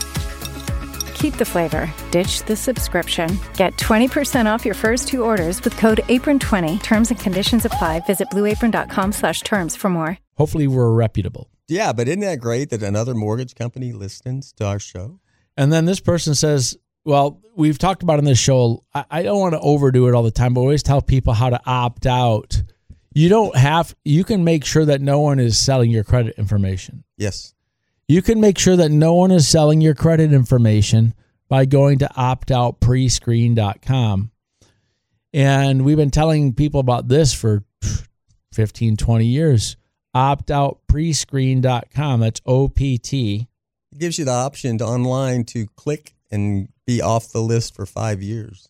Keep the flavor. Ditch the subscription. Get 20% off your first 2 orders with code APRON20. Terms and conditions apply. Visit blueapron.com/terms for more. Hopefully we're reputable. Yeah, but isn't that great that another mortgage company listens to our show? And then this person says, well, we've talked about in this show, I don't want to overdo it all the time, but always tell people how to opt out. You can make sure that no one is selling your credit information. Yes. You can make sure that no one is selling your credit information by going to optoutprescreen.com. And we've been telling people about this for 15, 20 years. Optoutprescreen.com. That's OPT. It gives you the option to online to click and be off the list for 5 years.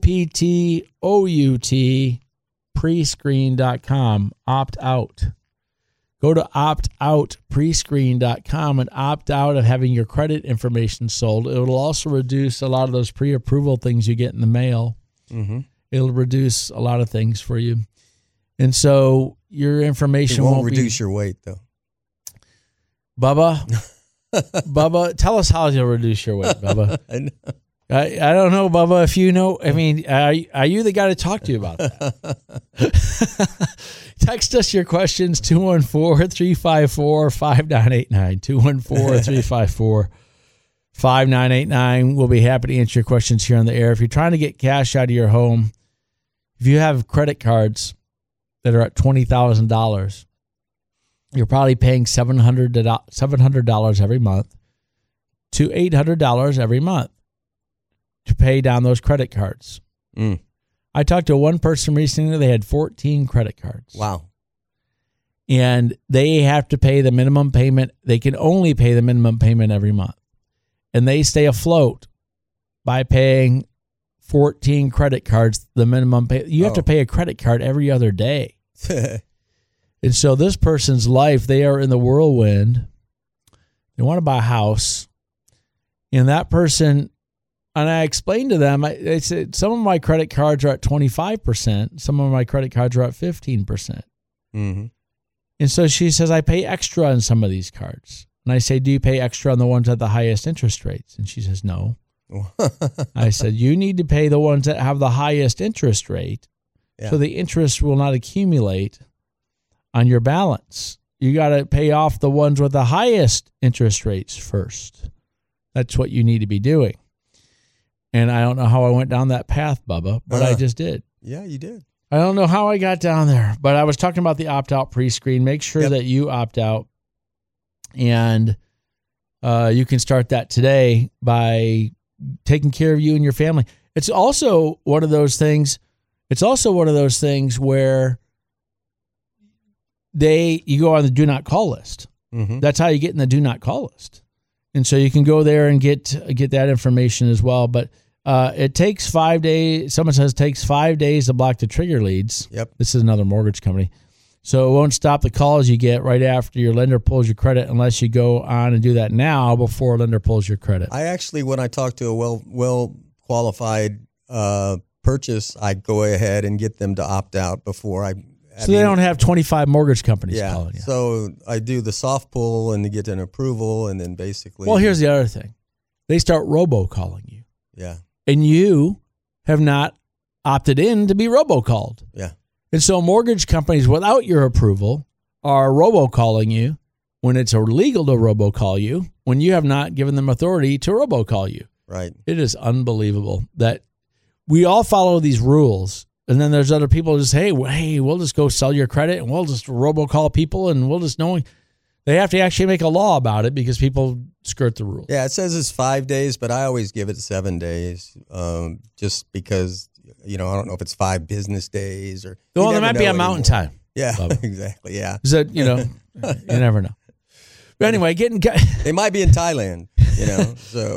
OPTOUT prescreen.com. Opt out. Go to optoutprescreen.com and opt out of having your credit information sold. It will also reduce a lot of those pre-approval things you get in the mail. Mm-hmm. It'll reduce a lot of things for you. And so your information won't reduce your weight, though. Bubba, tell us how you'll reduce your weight, Bubba. I don't know, Bubba, if you know. I mean, are you the guy to talk to about that? Text us your questions, 214-354-5989, 214-354-5989. We'll be happy to answer your questions here on the air. If you're trying to get cash out of your home, if you have credit cards that are at $20,000, you're probably paying $700 every month to $800 every month to pay down those credit cards. Mm. I talked to one person recently. They had 14 credit cards. Wow. And they have to pay the minimum payment. They can only pay the minimum payment every month. And they stay afloat by paying 14 credit cards, the minimum pay. You have to pay a credit card every other day. And so this person's life, they are in the whirlwind. They want to buy a house. And that person, and I explained to them, I said, some of my credit cards are at 25%. Some of my credit cards are at 15%. Mm-hmm. And so she says, I pay extra on some of these cards. And I say, do you pay extra on the ones at the highest interest rates? And she says, no. I said, you need to pay the ones that have the highest interest rate. Yeah. So the interest will not accumulate on your balance. You got to pay off the ones with the highest interest rates first. That's what you need to be doing. And I don't know how I went down that path, Bubba, but I just did. Yeah, you did. I don't know how I got down there, but I was talking about the opt-out pre-screen. Make sure that you opt out. And you can start that today by taking care of you and your family. It's also one of those things where you go on the do not call list. Mm-hmm. That's how you get in the do not call list. And so you can go there and get that information as well. But it takes 5 days. Someone says it takes 5 days to block the trigger leads. Yep. This is another mortgage company. So it won't stop the calls you get right after your lender pulls your credit unless you go on and do that now before a lender pulls your credit. I actually, when I talk to a well qualified purchase, I go ahead and get them to opt out before I. So they don't have 25 mortgage companies calling you. So I do the soft pull and to get an approval, and then basically. Well, here's the other thing. They start robocalling you. Yeah. And you have not opted in to be robocalled. Yeah. And so mortgage companies without your approval are robocalling you when it's illegal to robocall you, when you have not given them authority to robocall you. Right. It is unbelievable that we all follow these rules. And then there's other people who just, hey, we'll just go sell your credit and we'll just robocall people and we'll just know. They have to actually make a law about it because people skirt the rules. Yeah, it says it's 5 days, but I always give it 7 days just because, I don't know if it's 5 business days or. Well, there might be a mountain time. Yeah, exactly. Yeah. Is that, you never know. But anyway, they might be in Thailand, so.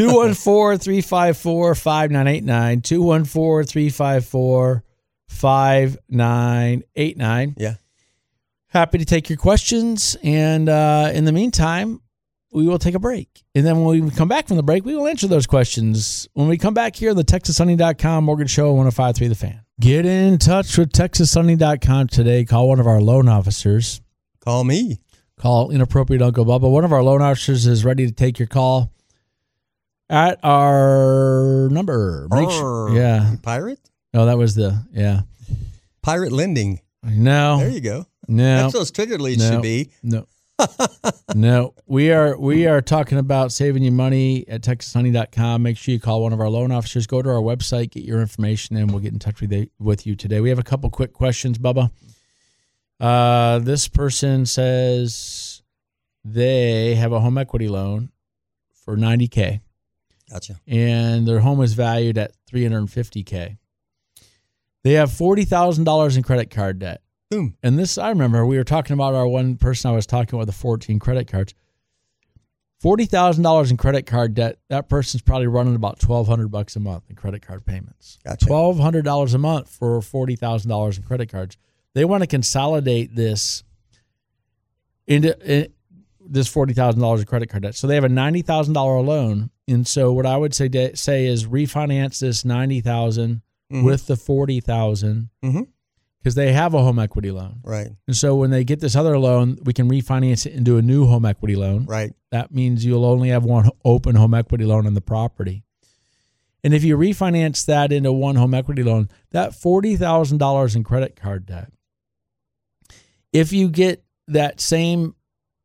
214-354-5989, 214-354-5989. Yeah. Happy to take your questions. And in the meantime, we will take a break. And then when we come back from the break, we will answer those questions when we come back here on the TexasSunny.com Mortgage Show 105.3 The Fan. Get in touch with TexasSunny.com today. Call one of our loan officers. Call me. Call Inappropriate Uncle Bubba. One of our loan officers is ready to take your call at our number. Pirate? No, that was Pirate Lending. No. There you go. No. That's those trigger leads should be. No. No. We are talking about saving you money at TexasHoney.com. Make sure you call one of our loan officers. Go to our website, get your information, and we'll get in touch with you today. We have a couple quick questions, Bubba. This person says they have a home equity loan for $90K. Gotcha. And their home is valued at $350K. They have $40,000 in credit card debt. Boom. And this, I remember, we were talking about our one person I was talking with the 14 credit cards. $40,000 in credit card debt. That person's probably running about $1,200 a month in credit card payments. Gotcha. $1,200 a month for $40,000 in credit cards. They want to consolidate this into this $40,000 in credit card debt. So they have a $90,000 loan. And so what I would say is refinance this $90,000 with the $40,000 because they have a home equity loan. Right. And so when they get this other loan, we can refinance it into a new home equity loan. Right. That means you'll only have one open home equity loan on the property. And if you refinance that into one home equity loan, that $40,000 in credit card debt, if you get that same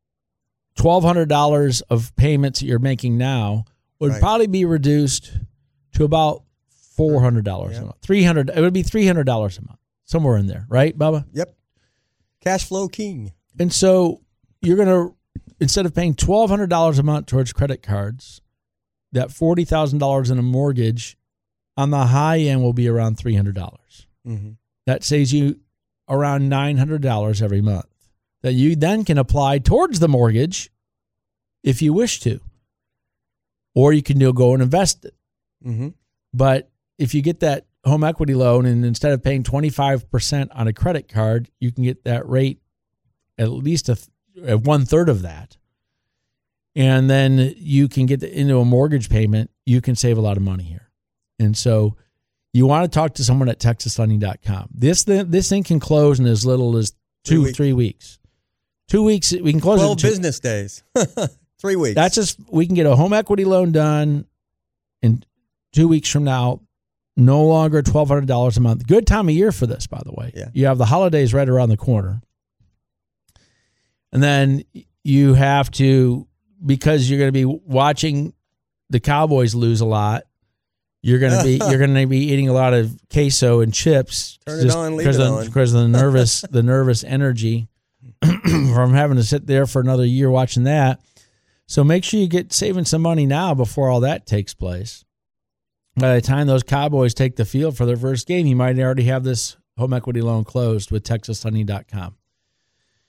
$1,200 of payments that you're making now, would probably be reduced to about $400 a month. $300. It would be $300 a month, somewhere in there, right, Bubba? Yep. Cash flow king. And so you're going to, instead of paying $1,200 a month towards credit cards, that $40,000 in a mortgage on the high end will be around $300. Mm-hmm. That saves you around $900 every month that you then can apply towards the mortgage if you wish to. Or you can go and invest it. Mm-hmm. But if you get that home equity loan and instead of paying 25% on a credit card, you can get that rate at least at 1/3 of that. And then you can get into a mortgage payment. You can save a lot of money here. And so you want to talk to someone at TexasLending.com. This thing can close in as little as 3 weeks. 2 weeks, we can close 12 business days. 3 weeks. That's just, we can get a home equity loan done in 2 weeks from now. No longer $1,200 a month. Good time of year for this, by the way. Yeah. You have the holidays right around the corner. And then you have to, because you're going to be watching the Cowboys lose a lot, you're going to be eating a lot of queso and chips. Turn it on, leave it on. Because of the nervous energy from having to sit there for another year watching that. So make sure you get saving some money now before all that takes place. By the time those Cowboys take the field for their first game, you might already have this home equity loan closed with TexasHoney.com.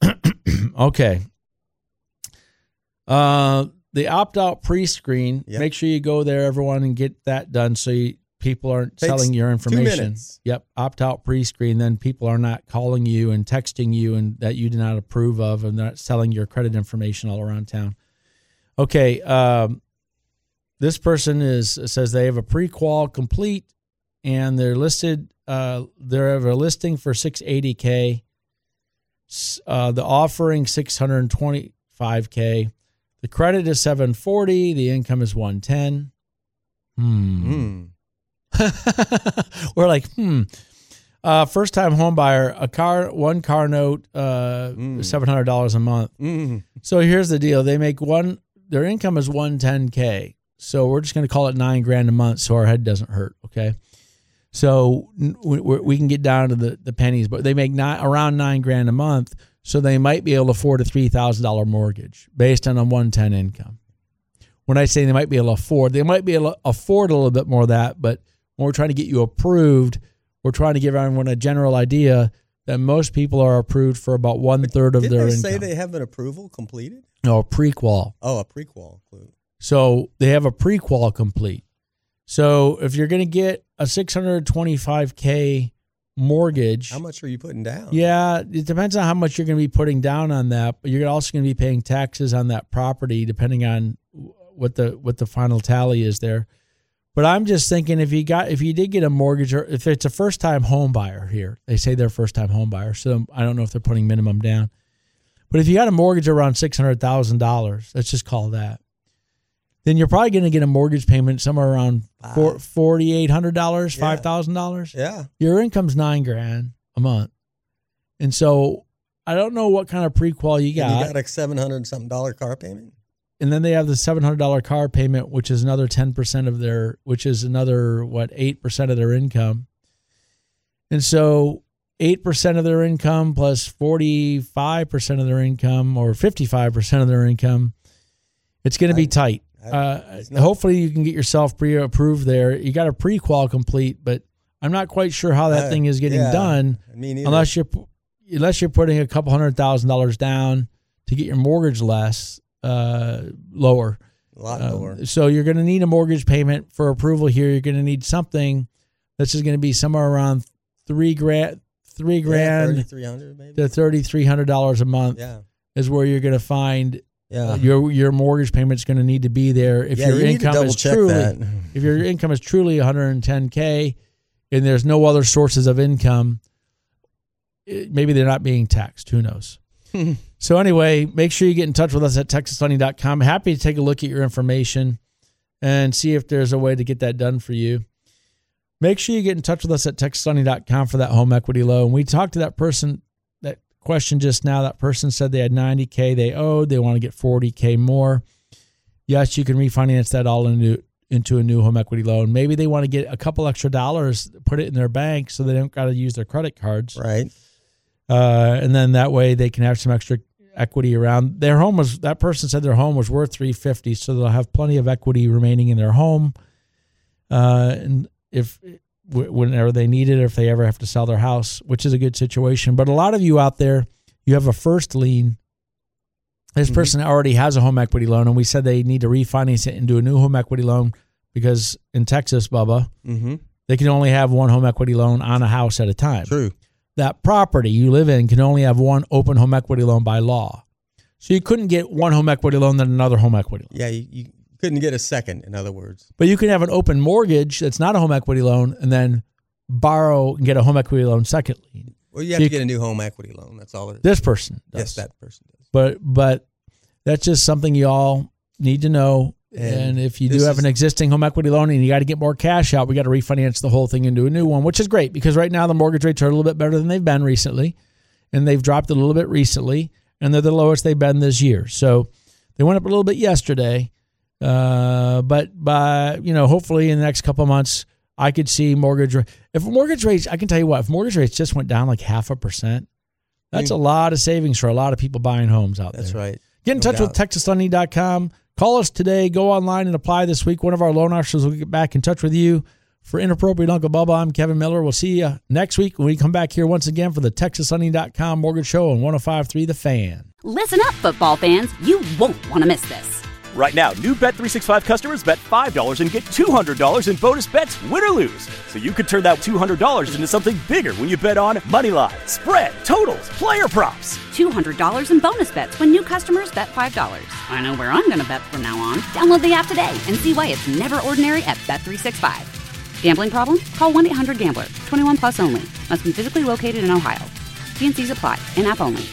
Okay. The opt-out pre-screen, make sure you go there, everyone, and get that done so people aren't selling your information. 2 minutes. Yep, opt-out pre-screen, then people are not calling you and texting you and that you do not approve of and not selling your credit information all around town. Okay, this person says they have a pre-qual complete and they're listed, they have a listing for $680K, the offering $625K. The credit is $740. The income is $110. We're like, first time home buyer, one car note, $700 a month. So here's the deal. They make their income is $110K. So we're just going to call it $9,000 a month so our head doesn't hurt. Okay. So we can get down to the pennies, but they make around $9,000 a month. So they might be able to afford a $3,000 mortgage based on a 110 income. When I say they might be able to afford, they might be able to afford a little bit more of that. But when we're trying to get you approved, we're trying to give everyone a general idea that most people are approved for about 1/3 of their income. Didn't they say they have an approval completed? No, a pre-qual. Oh, a pre-qual. So they have a pre-qual complete. So if you're going to get a $625K mortgage. How much are you putting down? Yeah, it depends on how much you're going to be putting down on that, but you're also going to be paying taxes on that property depending on what the final tally is there. But I'm just thinking if you did get a mortgage, or if it's a first-time home buyer here, they say they're first-time home buyer, so I don't know if they're putting minimum down. But if you got a mortgage around $600,000, let's just call that, then you're probably going to get a mortgage payment somewhere around $4,800, $5,000. Yeah. Your income's $9,000 a month. And so I don't know what kind of pre-qual you got. And you got a $700-something car payment? And then they have the $700 car payment, which is another 10% of their, which is another, 8% of their income. And so 8% of their income plus 45% of their income or 55% of their income, it's going to be tight. Hopefully you can get yourself pre-approved there. You got a pre-qual complete, but I'm not quite sure how that thing is getting done unless you're putting a couple $100,000 down to get your mortgage lower. A lot lower. So you're going to need a mortgage payment for approval here. You're going to need something that's just going to be somewhere around $3,000 $3,300 maybe to $3,300 a month is where you're going to find your mortgage payment's going to need to be there. If your income is truly $110K and there's no other sources of income, maybe they're not being taxed. Who knows? So anyway, make sure you get in touch with us at TexasLending.com. Happy to take a look at your information and see if there's a way to get that done for you. Make sure you get in touch with us at TexasLending.com for that home equity loan. We talked to that person, that question just now. That person said they had $90K they owed. They want to get $40K more. Yes, you can refinance that all into a new home equity loan. Maybe they want to get a couple extra dollars, put it in their bank so they don't got to use their credit cards. Right. And then that way they can have some extra equity around. That person said their home was worth $350,000, so they'll have plenty of equity remaining in their home. And whenever they need it, or if they ever have to sell their house, which is a good situation. But a lot of you out there, you have a first lien. This person already has a home equity loan, and we said they need to refinance it into a new home equity loan because in Texas, Bubba, they can only have one home equity loan on a house at a time. True. That property you live in can only have one open home equity loan by law. So you couldn't get one home equity loan, then another home equity loan. Yeah, you couldn't get a second, in other words. But you can have an open mortgage that's not a home equity loan and then borrow and get a home equity loan secondly. Well, you have to get a new home equity loan. That's all it is. This person does. Yes, that person does. But that's just something you all need to know. And if you do have an existing home equity loan and you got to get more cash out, we got to refinance the whole thing into a new one, which is great because right now the mortgage rates are a little bit better than they've been recently. And they've dropped a little bit recently. And they're the lowest they've been this year. So they went up a little bit yesterday. But hopefully in the next couple of months, I could see mortgage rates. If mortgage rates, I can tell you what, if mortgage rates just went down like 0.5%, that's a lot of savings for a lot of people buying homes out there. That's right. Get in touch with TexasLending.com. Call us today. Go online and apply this week. One of our loan officers will get back in touch with you For Inappropriate Uncle Bubba, I'm Kevin Miller. We'll see you next week when we come back here once again for the TexasLending.com Mortgage Show on 105.3 The Fan. Listen up, football fans. You won't want to miss this. Right now, new Bet365 customers bet $5 and get $200 in bonus bets, win or lose. So you could turn that $200 into something bigger when you bet on moneyline, spread, totals, player props. $200 in bonus bets when new customers bet $5. I know where I'm going to bet from now on. Download the app today and see why it's never ordinary at Bet365. Gambling problem? Call 1-800-GAMBLER. 21 plus only. Must be physically located in Ohio. T&Cs apply. In-app only.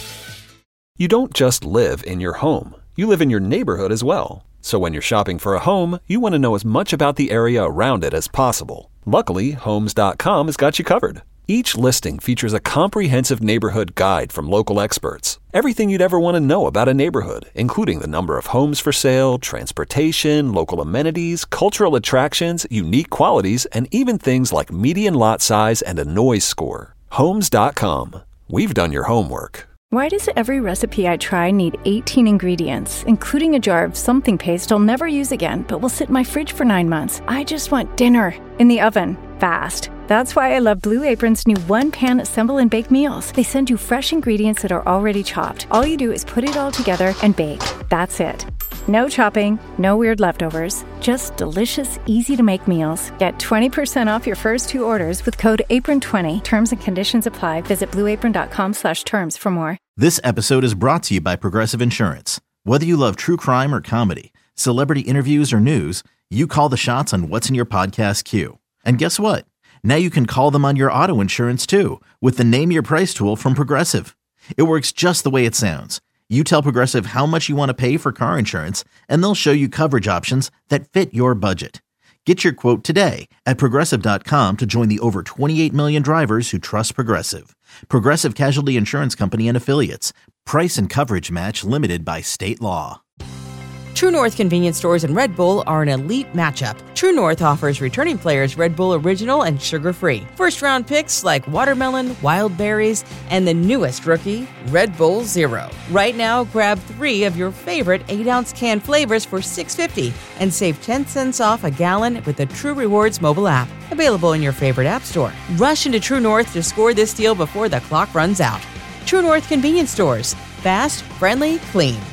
You don't just live in your home. You live in your neighborhood as well. So when you're shopping for a home, you want to know as much about the area around it as possible. Luckily, Homes.com has got you covered. Each listing features a comprehensive neighborhood guide from local experts. Everything you'd ever want to know about a neighborhood, including the number of homes for sale, transportation, local amenities, cultural attractions, unique qualities, and even things like median lot size and a noise score. Homes.com. We've done your homework. Why does every recipe I try need 18 ingredients, including a jar of something paste I'll never use again, but will sit in my fridge for 9 months? I just want dinner in the oven, fast. That's why I love Blue Apron's new one-pan assemble and bake meals. They send you fresh ingredients that are already chopped. All you do is put it all together and bake. That's it. No chopping, no weird leftovers, just delicious, easy-to-make meals. Get 20% off your first 2 orders with code APRON20. Terms and conditions apply. Visit blueapron.com/terms for more. This episode is brought to you by Progressive Insurance. Whether you love true crime or comedy, celebrity interviews or news, you call the shots on what's in your podcast queue. And guess what? Now you can call them on your auto insurance too with the Name Your Price tool from Progressive. It works just the way it sounds. You tell Progressive how much you want to pay for car insurance, and they'll show you coverage options that fit your budget. Get your quote today at Progressive.com to join the over 28 million drivers who trust Progressive. Progressive Casualty Insurance Company and Affiliates. Price and coverage match limited by state law. True North convenience stores and Red Bull are an elite matchup. True North offers returning players Red Bull Original and sugar-free. First-round picks like watermelon, wild berries, and the newest rookie, Red Bull Zero. Right now, grab 3 of your favorite 8-ounce can flavors for $6.50 and save 10 cents off a gallon with the True Rewards mobile app. Available in your favorite app store. Rush into True North to score this deal before the clock runs out. True North convenience stores. Fast, friendly, clean.